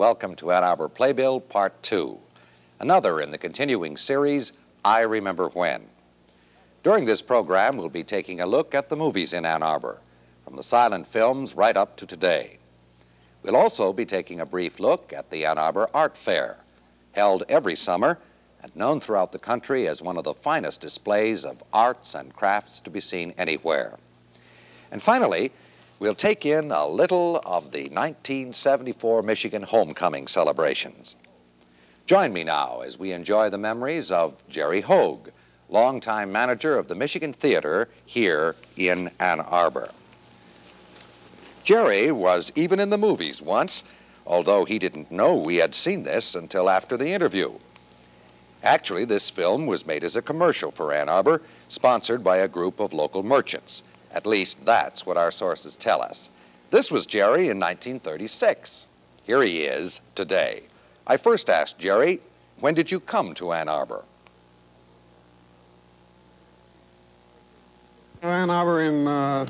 welcome to Ann Arbor Playbill Part 2, another in the continuing series, I Remember When. During this program, we'll be taking a look at the movies in Ann Arbor, from the silent films right up to today. We'll also be taking a brief look at the Ann Arbor Art Fair, held every summer and known throughout the country as one of the finest displays of arts and crafts to be seen anywhere. And finally, we'll take in a little of the 1974 Michigan homecoming celebrations. Join me now as we enjoy the memories of Jerry Hogue, longtime manager of the Michigan Theater here in Ann Arbor. Jerry was even in the movies once, although he didn't know we had seen this until after the interview. Actually, this film was made as a commercial for Ann Arbor, sponsored by a group of local merchants. At least that's what our sources tell us. This was Jerry in 1936. Here he is today. I first asked Jerry, when did you come to Ann Arbor? Ann Arbor in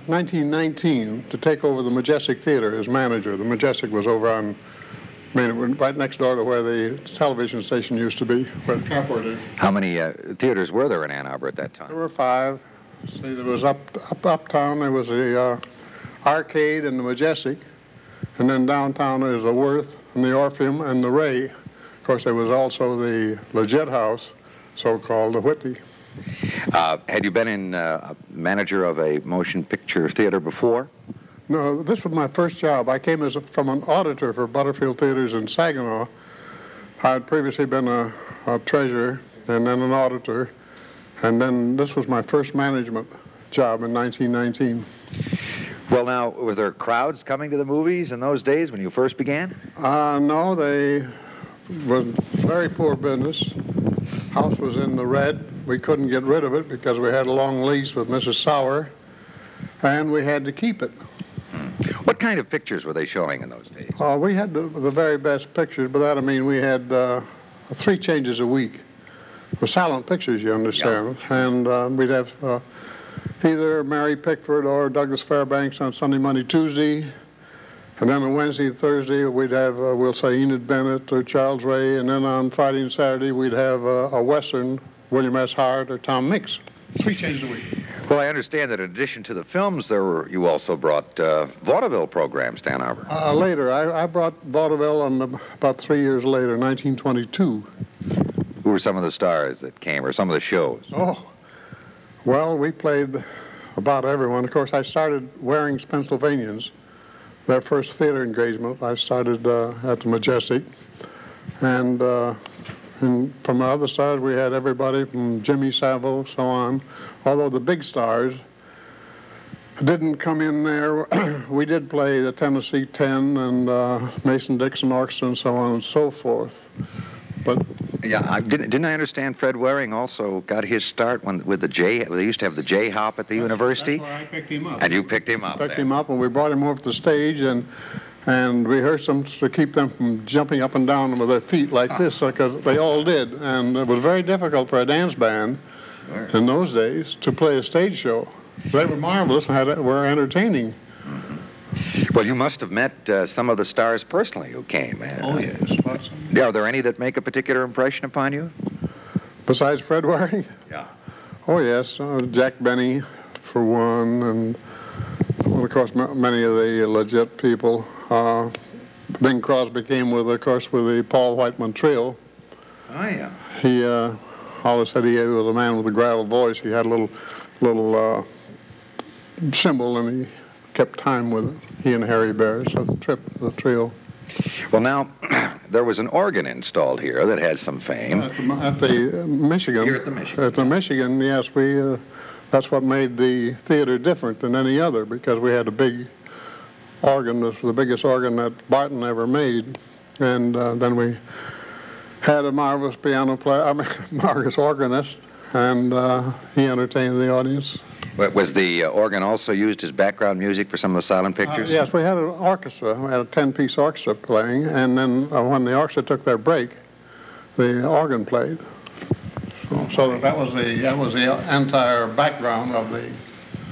1919 to take over the Majestic Theater as manager. The Majestic was over on right next door to where the television station used to be, where the airport is. How many theaters were there in Ann Arbor at that time? There were 5. See, there was uptown, there was the Arcade and the Majestic, and then downtown there was the Worth and the Orpheum and the Ray. Of course, there was also the Legit House, so-called the Whitney. Had you been in manager of a motion picture theater before? No, this was my first job. I came from an auditor for Butterfield Theaters in Saginaw. I had previously been a treasurer and then an auditor. And then this was my first management job in 1919. Well, now, were there crowds coming to the movies in those days when you first began? No, they was very poor business. House was in the red. We couldn't get rid of it because we had a long lease with Mrs. Sauer, and we had to keep it. What kind of pictures were they showing in those days? We had the very best pictures, but that, I mean, we had 3 changes a week. For silent pictures, you understand. Yeah. And we'd have either Mary Pickford or Douglas Fairbanks on Sunday, Monday, Tuesday. And then on Wednesday and Thursday, we'd have, we'll say, Enid Bennett or Charles Ray. And then on Friday and Saturday, we'd have a Western, William S. Hart or Tom Mix. 3 changes a week. Well, I understand that in addition to the films, you also brought vaudeville programs to Ann Arbor. Later. I brought vaudeville about 3 years later, 1922. Who were some of the stars that came, or some of the shows? Oh, well, we played about everyone. Of course, I started Waring's Pennsylvanians, their first theater engagement. I started at the Majestic. And from the other side, we had everybody from Jimmy Savile, so on. Although the big stars didn't come in there. We did play the Tennessee 10 and Mason-Dixon Orchestra and so on and so forth. But yeah, didn't I understand Fred Waring also got his start with the J? They used to have the J Hop at the university. That's where I picked him up. And you picked him up. Picked him up, and we brought him over to the stage and rehearsed them to keep them from jumping up and down with their feet like this, because they all did. And it was very difficult for a dance band in those days to play a stage show. They were marvelous and were entertaining. Mm-hmm. Well, you must have met some of the stars personally who came. Oh, yes. Yeah, are there any that make a particular impression upon you? Besides Fred Waring? Yeah. Oh, yes. Jack Benny, for one, and, well, of course, many of the legit people. Bing Crosby came with the Paul Whiteman Trio. Oh, yeah. He always said he was a man with a gravel voice. He had a little cymbal, and he kept time with it. He and Harry Bear, so the trio. Well, now, there was an organ installed here that had some fame. At the Michigan. Here at the Michigan. At the Michigan, yes. That's what made the theater different than any other, because we had a big organ. This was the biggest organ that Barton ever made. And then we had a marvelous marvelous organist, and he entertained the audience. Was the organ also used as background music for some of the silent pictures? Yes, we had an orchestra. We had a 10-piece orchestra playing, and then when the orchestra took their break, the organ played. So that was the entire background of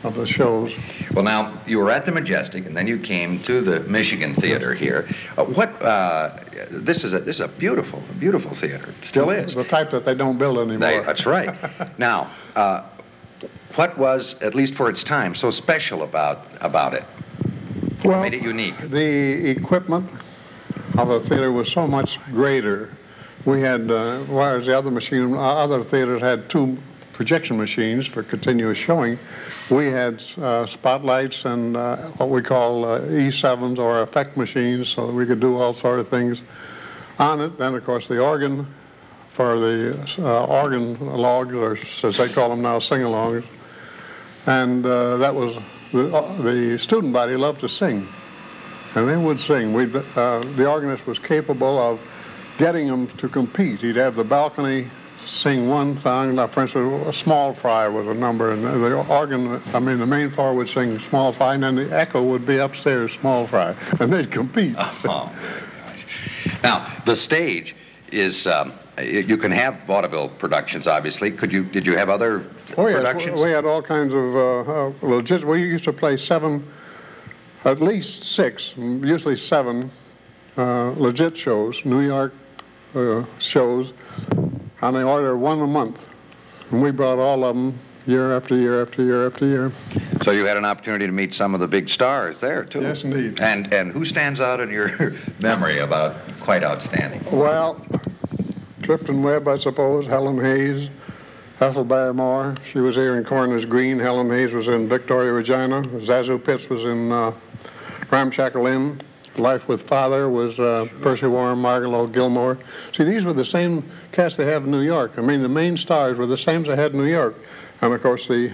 of the shows. Well, now, you were at the Majestic, and then you came to the Michigan Theater here. This is a beautiful theater. It still is. The type that they don't build anymore. That's right. Now, what was, at least for its time, so special about it? What made it unique? The equipment of the theater was so much greater. We had, whereas the other theaters had 2 projection machines for continuous showing, we had spotlights and what we call E7s or effect machines, so that we could do all sort of things on it. Then, of course, the organ for the organ logs, or as they call them now, sing-alongs. And that was, the student body loved to sing, and they would sing. The organist was capable of getting them to compete. He'd have the balcony sing one song. Now, for instance, a Small Fry was a number, and the main floor would sing Small Fry, and then the echo would be upstairs, Small Fry, and they'd compete. Oh, my gosh. Now, the stage is, you can have vaudeville productions, obviously. Did you have other productions? We had all kinds of we used to play 7, at least 6, usually 7 legit shows, New York shows, on the order of 1 a month. And we brought all of them year after year after year after year. So you had an opportunity to meet some of the big stars there, too. Yes, indeed. And who stands out in your memory about quite outstanding? Well, Clifton Webb, I suppose, Helen Hayes, Ethel Barrymore. She was here in Coroner's Green. Helen Hayes was in Victoria, Regina. Zazu Pitts was in Ramshackle Inn. Life with Father was Percy Warren, Margalo, Gilmore. See, these were the same cast they have in New York. I mean, the main stars were the same as they had in New York. And, of course, the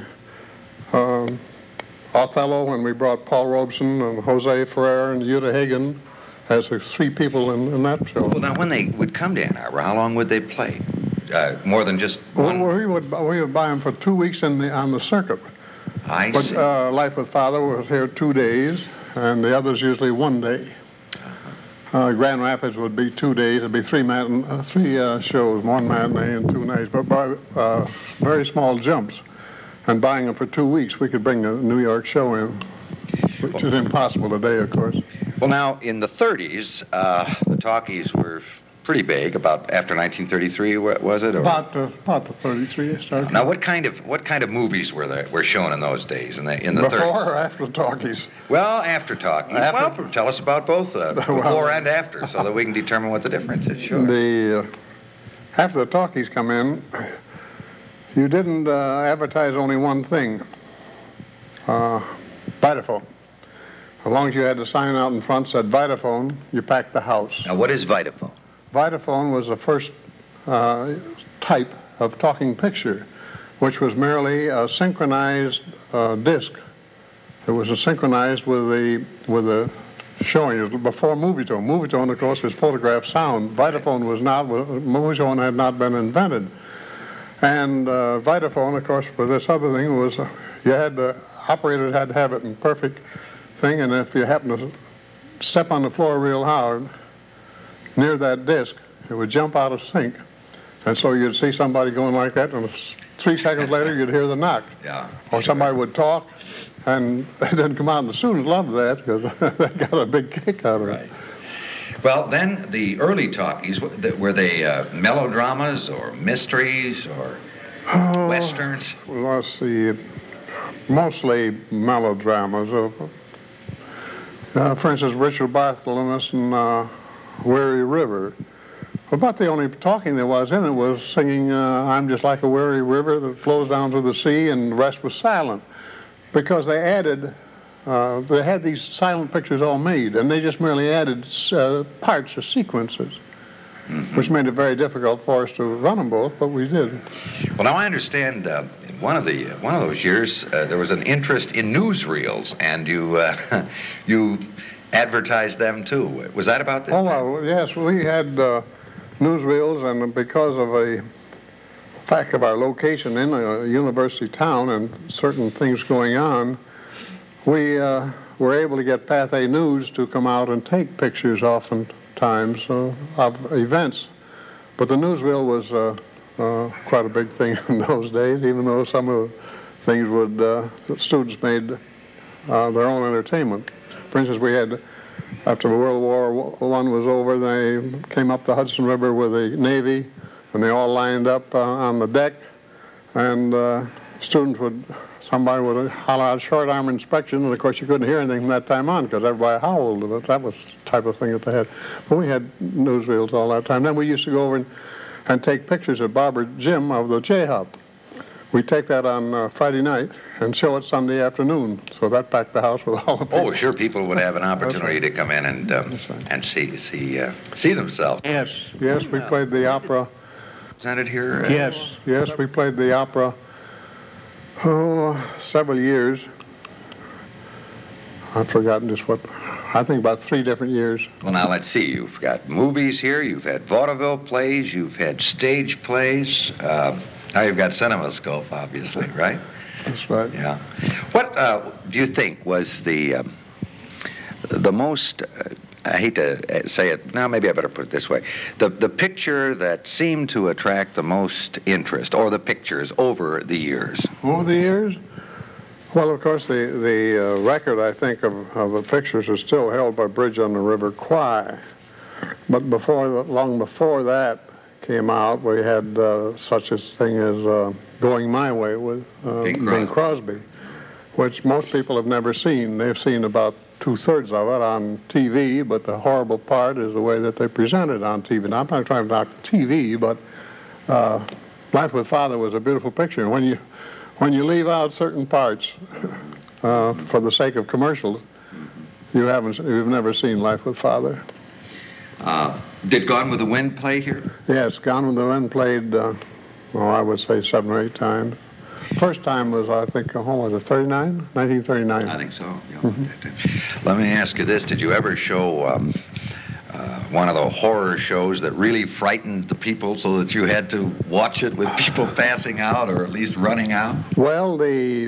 Othello, when we brought Paul Robeson and Jose Ferrer and Uta Hagen as the 3 people in that show. Well, now, when they would come to Ann Arbor, how long would they play? More than just one? Well, we would buy them for 2 weeks on the circuit. I see. But Life with Father was here 2 days, and the others usually 1 day. Grand Rapids would be 2 days. It'd be 3 shows, 1 matinee and 2 nights, but by very small jumps. And buying them for 2 weeks, we could bring a New York show in, which is impossible today, of course. Well, now, in the 30s, the talkies were pretty big. About after 1933, was it? Or? About the 33 they started. Now, what kind of movies were shown in those days in the 30s? Before or after talkies? Well, after talkies. Well, tell us about both before and after, so that we can determine what the difference is. Sure. After the talkies come in, you didn't advertise only one thing. Vitaphone. As long as you had the sign out in front said Vitaphone, you packed the house. Now, what is Vitaphone? Vitaphone was the first type of talking picture, which was merely a synchronized disc. It was synchronized with the showing. It was before Movietone. Movietone, of course, is photograph sound. Vitaphone was not. Movietone had not been invented. And Vitaphone, of course, for this other thing was the operator had to have it in perfect thing, and if you happen to step on the floor real hard near that disc, it would jump out of sync. And so you'd see somebody going like that, and 3 seconds later you'd hear the knock. Yeah. Or somebody would talk, and it didn't come out, and the students loved that because they got a big kick out of it. Right. Well, then the early talkies, were they melodramas or mysteries or westerns? Well, let's see, mostly melodramas. For instance, Richard Bartholomew and Weary River. About the only talking there was in it was singing I'm Just Like a Weary River that flows down to the sea, and the rest was silent. Because they added, they had these silent pictures all made, and they just merely added parts or sequences, which made it very difficult for us to run them both, but we did. Well, now I understand in one of those years there was an interest in newsreels, and you advertised them too. Was that about this time? Well, yes, we had newsreels, and because of a fact of our location in a university town and certain things going on, we were able to get Pathé News to come out and take pictures oftentimes of events. But the newsreel was quite a big thing in those days, even though some of things would, the students made their own entertainment. For instance, we had, after World War I was over, they came up the Hudson River with the Navy, and they all lined up on the deck, and somebody would holler out short arm inspection, and of course you couldn't hear anything from that time on because everybody howled. That was the type of thing that they had. But we had newsreels all that time. Then we used to go over and take pictures at Barber Jim of the J-Hub. We'd take that on Friday night and show it Sunday afternoon. So that packed the house with all the people. Oh, sure, people would have an opportunity to come in and see themselves. Yes, we played the opera. Presented here? Yes, we played the opera several years. I've forgotten just what, I think about 3 different years. Well, now let's see. You've got movies here, you've had vaudeville plays, you've had stage plays. Now you've got CinemaScope, obviously, right? That's right. Yeah. What do you think was the most, I hate to say it, now maybe I better put it this way, the picture that seemed to attract the most interest, or the pictures over the years? Over the years? Well, of course, the record, I think, of the pictures is still held by Bridge on the River Kwai. But long before that came out, we had such a thing as Going My Way with Bing Crosby, which most people have never seen. They've seen about 2/3 of it on TV, but the horrible part is the way that they present it on TV. Now, I'm not trying to knock TV, but Life with Father was a beautiful picture. And when you leave out certain parts for the sake of commercials, you've never seen Life with Father. Did Gone with the Wind play here? Yes, Gone with the Wind played, I would say 7 or 8 times. First time was, I think, was it 39? 1939. I think so. Yeah. Let me ask you this. Did you ever show one of the horror shows that really frightened the people so that you had to watch it with people passing out or at least running out? Well, I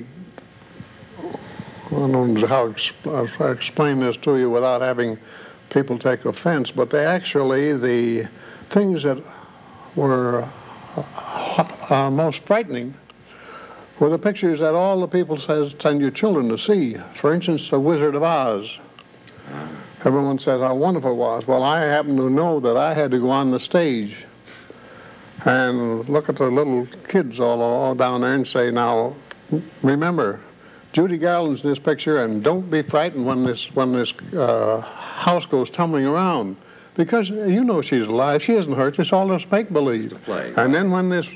don't know how to explain this to you without having people take offense, but the things that were most frightening were the pictures that all the people send your children to see. For instance, The Wizard of Oz. Everyone says how wonderful it was. Well, I happen to know that I had to go on the stage and look at the little kids all down there and say, now, remember, Judy Garland's in this picture, and don't be frightened when this house goes tumbling around, because you know she's alive. She isn't hurt. It's all just make-believe. And then when this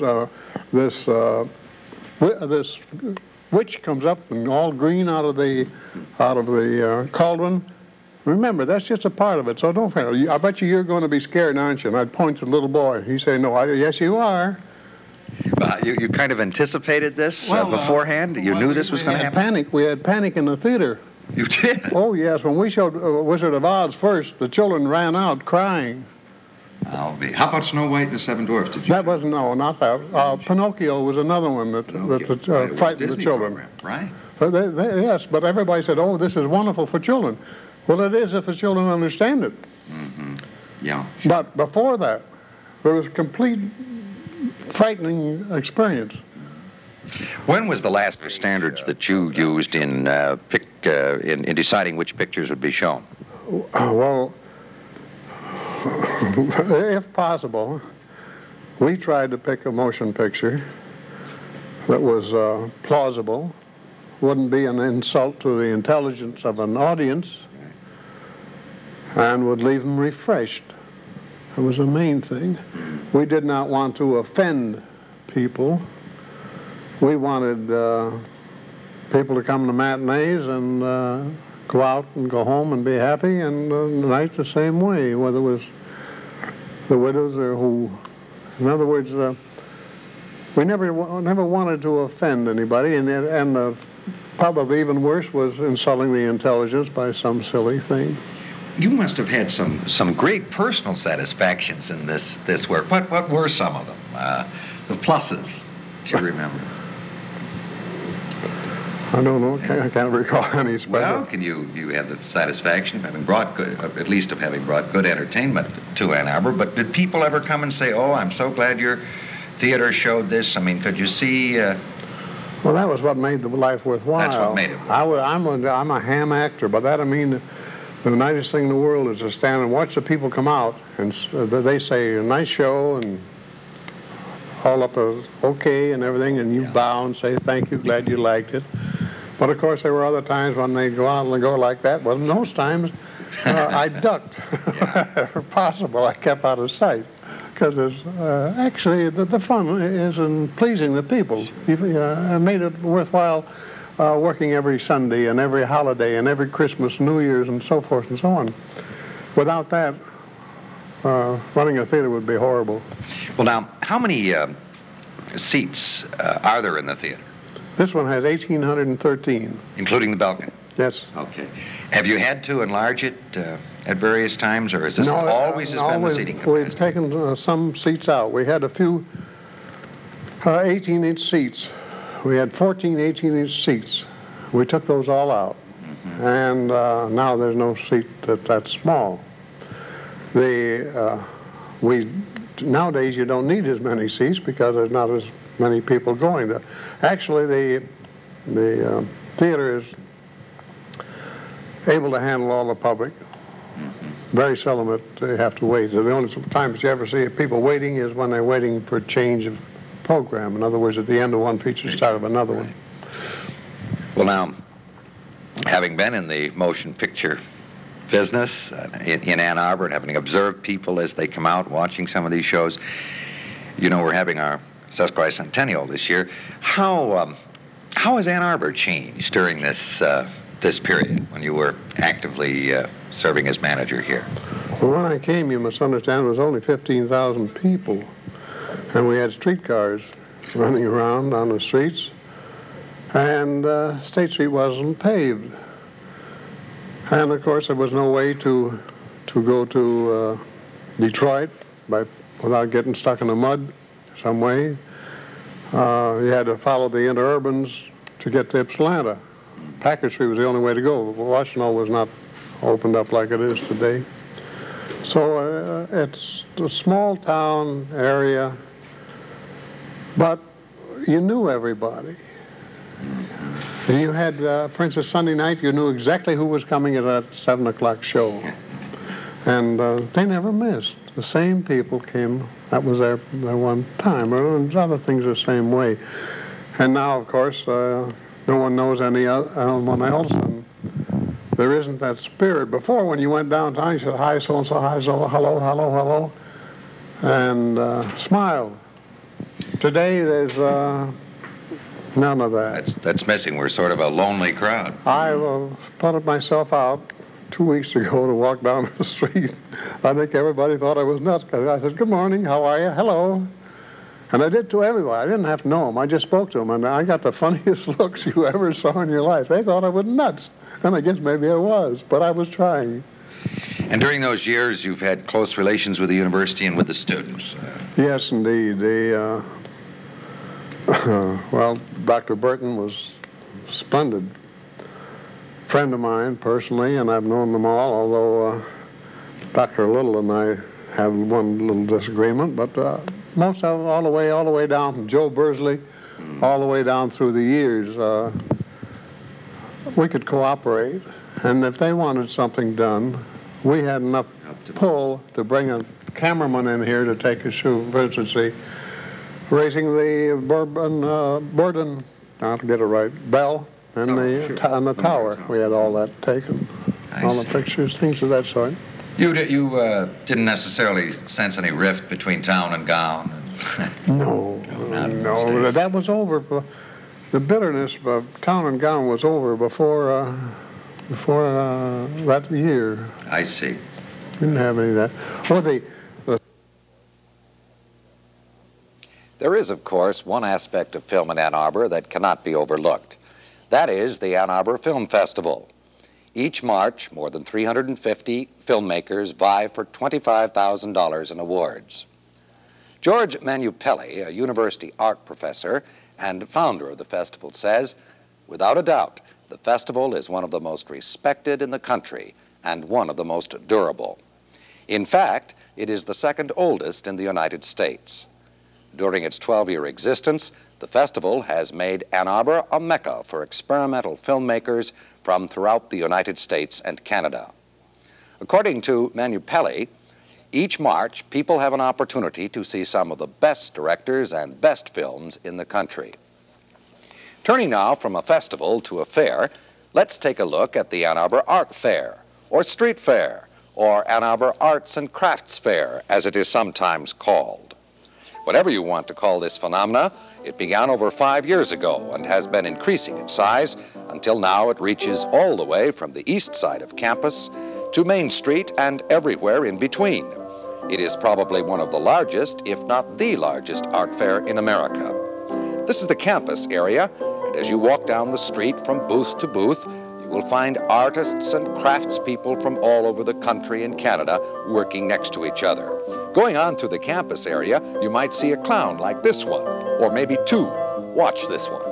witch comes up and all green out of the cauldron, remember, that's just a part of it, so don't fear. I bet you're going to be scared, aren't you? And I'd point to the little boy. He'd say, no, yes, you are. You kind of anticipated this beforehand? You knew this was going to happen? We had panic in the theater. You did? Oh, yes. When we showed Wizard of Oz first, the children ran out crying. How about Snow White and the Seven Dwarfs? Did you? That wasn't, no, not that. Pinocchio was another one that frightened the children. Program, right? Yes, but everybody said, oh, this is wonderful for children. Well, it is if the children understand it. Mm-hmm. Yeah. But before that, there was a complete frightening experience. When was the last standards that you used in deciding which pictures would be shown? Well, if possible, we tried to pick a motion picture that was plausible, wouldn't be an insult to the intelligence of an audience, and would leave them refreshed. That was the main thing. We did not want to offend people. We wanted people to come to matinees and go out and go home and be happy, and the night the same way, whether it was the widows or who. In other words, we never wanted to offend anybody, and probably even worse was insulting the intelligence by some silly thing. You must have had some great personal satisfactions in this work. What were some of them? The pluses, do you remember? I don't know. I can't recall any special. Well, can you have the satisfaction of having brought having brought good entertainment to Ann Arbor? But did people ever come and say, "Oh, I'm so glad your theater showed this"? I mean, could you see? Well, that was what made the life worthwhile. That's what made it worthwhile. I'm a ham actor, but that I mean, the nicest thing in the world is to stand and watch the people come out, and they say, a nice show, and all up okay and everything, and you bow and say, thank you, glad you liked it. But of course, there were other times when they go out and go like that. Well, in those times, I ducked. If possible, I kept out of sight. Because actually, the fun is in pleasing the people. It made it worthwhile working every Sunday and every holiday and every Christmas, New Year's, and so forth and so on. Without that, running a theater would be horrible. Well, now, how many seats are there in the theater? This one has 1,813. Including the balcony? Yes. Okay. Have you had to enlarge it at various times, or is this always has been the seating capacity? We've taken some seats out. We had a few 18-inch seats. We had 14 18-inch seats. We took those all out. Mm-hmm. And now there's no seat that's small. Nowadays you don't need as many seats because there's not as many people going there. Actually, the theater is able to handle all the public. Very seldom they have to wait. The only times you ever see people waiting is when they're waiting for a change of program. In other words, at the end of one feature, start of another one. Well, now, having been in the motion picture business in Ann Arbor and having observed people as they come out watching some of these shows, you know, we're having our sesquicentennial this year. How has Ann Arbor changed during this period when you were actively serving as manager here? Well, when I came, you must understand, it was only 15,000 people, and we had streetcars running around on the streets, and State Street wasn't paved. And of course, there was no way to go to Detroit without getting stuck in the mud some way. You had to follow the interurbans to get to Ypsilanti. Packard Street was the only way to go. Washtenaw was not opened up like it is today. So it's a small town area, but you knew everybody. And you had, for instance, Sunday night, you knew exactly who was coming at that 7 o'clock show. And they never missed. The same people came. That was their one time. And other things the same way. And now, of course, no one knows anyone else. And there isn't that spirit. Before, when you went downtown, you said, hi, so-and-so, hi, so, hello, hello, hello, and smiled. Today, there's none of that. That's missing. We're sort of a lonely crowd. I put myself out 2 weeks ago to walk down the street. I think everybody thought I was nuts. I said, good morning, how are you? Hello. And I did to everybody. I didn't have to know them. I just spoke to them, and I got the funniest looks you ever saw in your life. They thought I was nuts, and I guess maybe I was, but I was trying. And during those years, you've had close relations with the university and with the students. Yes, indeed. Well, Dr. Burton was a splendid friend of mine personally, and I've known them all, although Dr. Little and I had one little disagreement, but most of them all the way down from Joe Bursley, all the way down through the years, we could cooperate. And if they wanted something done, we had enough pull to bring a cameraman in here to take a shoot. For instance, raising the Borden, I'll get it right, bell, and the tower. We had all that taken, all the pictures, things of that sort. You didn't necessarily sense any rift between town and gown? No, that was over. The bitterness of town and gown was over before that year. I see. Didn't have any of that. Or There is, of course, one aspect of film in Ann Arbor that cannot be overlooked. That is the Ann Arbor Film Festival. Each March, more than 350 filmmakers vie for $25,000 in awards. George Manupelli, a university art professor and founder of the festival, says, without a doubt, the festival is one of the most respected in the country and one of the most durable. In fact, it is the second oldest in the United States. During its 12-year existence, The festival has made Ann Arbor a mecca for experimental filmmakers from throughout the United States and Canada. According to Manu Pelley, each March, people have an opportunity to see some of the best directors and best films in the country. Turning now from a festival to a fair, let's take a look at the Ann Arbor Art Fair, or Street Fair, or Ann Arbor Arts and Crafts Fair, as it is sometimes called. Whatever you want to call this phenomena, it began over 5 years ago and has been increasing in size until now it reaches all the way from the east side of campus to Main Street and everywhere in between. It is probably one of the largest, if not the largest, art fair in America. This is the campus area, and as you walk down the street from booth to booth, you will find artists and craftspeople from all over the country and Canada working next to each other. Going on through the campus area, you might see a clown like this one, or maybe two. Watch this one.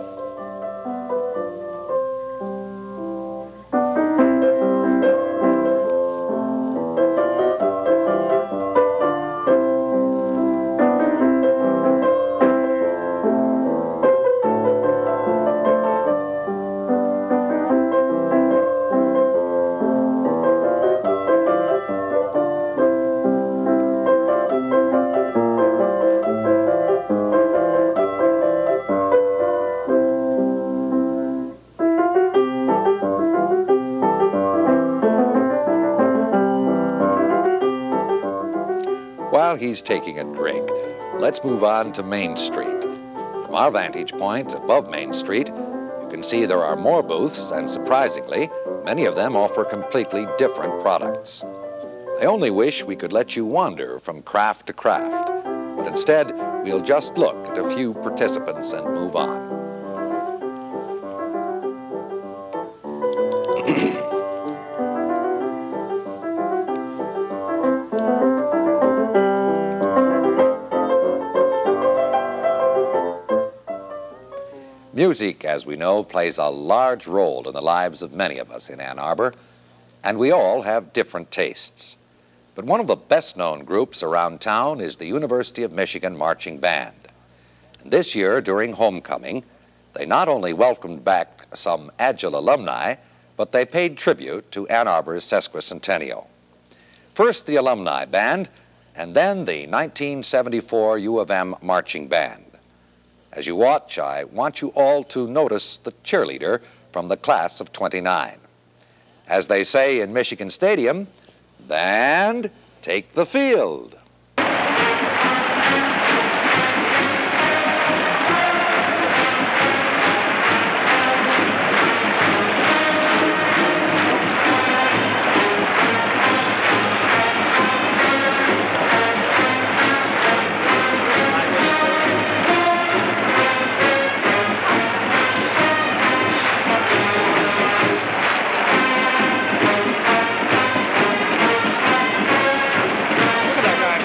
While he's taking a drink, let's move on to Main Street. From our vantage point above Main Street, you can see there are more booths, and surprisingly, many of them offer completely different products. I only wish we could let you wander from craft to craft, but instead, we'll just look at a few participants and move on. Music, as we know, plays a large role in the lives of many of us in Ann Arbor, and we all have different tastes. But one of the best-known groups around town is the University of Michigan Marching Band. And this year, during homecoming, they not only welcomed back some Agile alumni, but they paid tribute to Ann Arbor's sesquicentennial. First the alumni band, and then the 1974 U of M Marching Band. As you watch, I want you all to notice the cheerleader from the class of '29. As they say in Michigan Stadium, band, take the field. Look at that guy.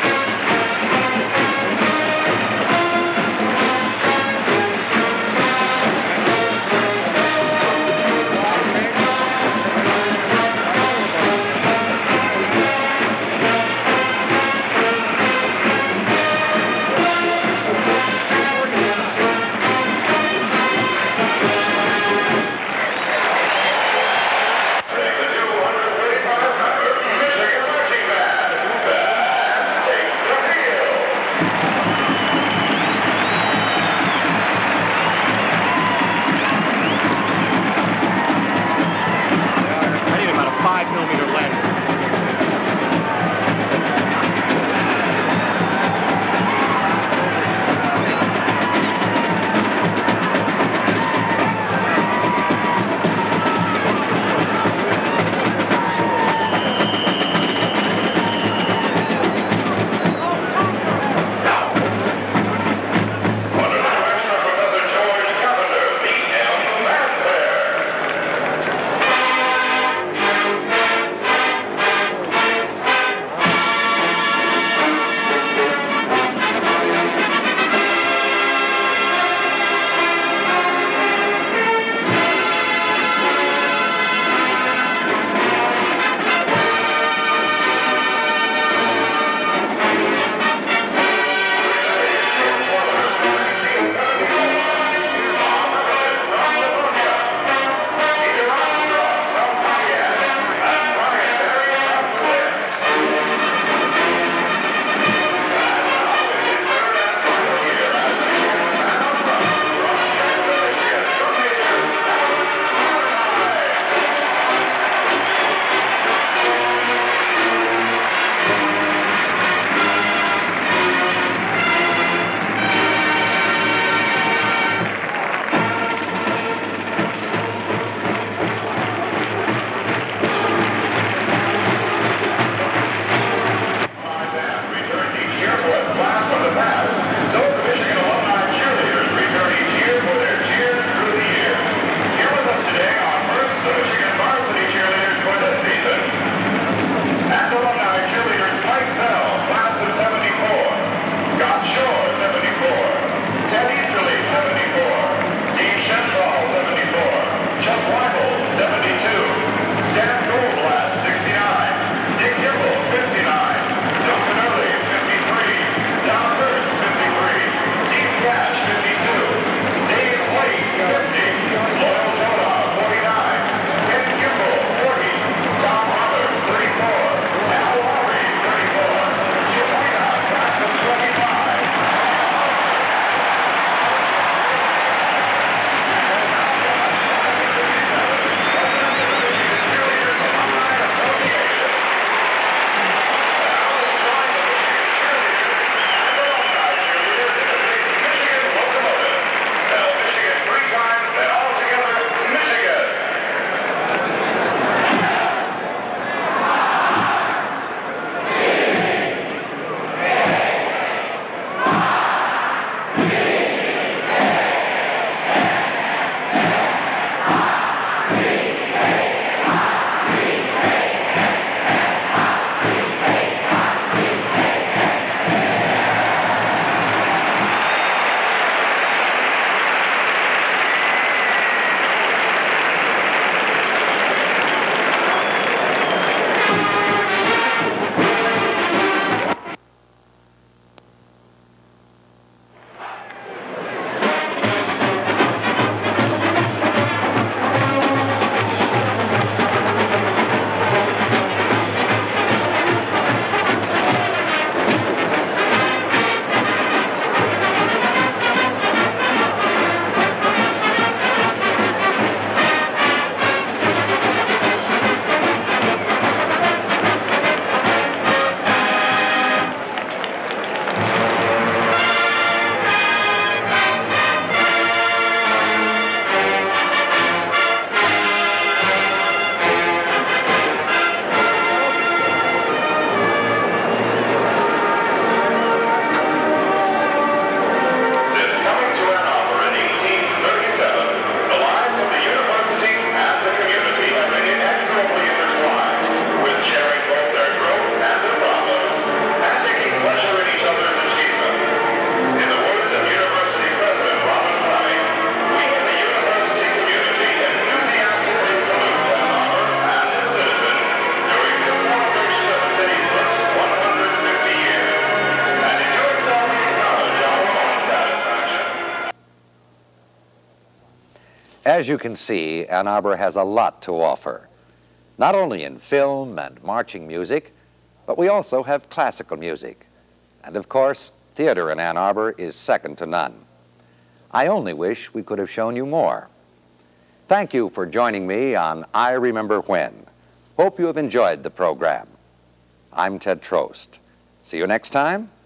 As you can see, Ann Arbor has a lot to offer, not only in film and marching music, but we also have classical music. And of course, theater in Ann Arbor is second to none. I only wish we could have shown you more. Thank you for joining me on I Remember When. Hope you have enjoyed the program. I'm Ted Trost. See you next time.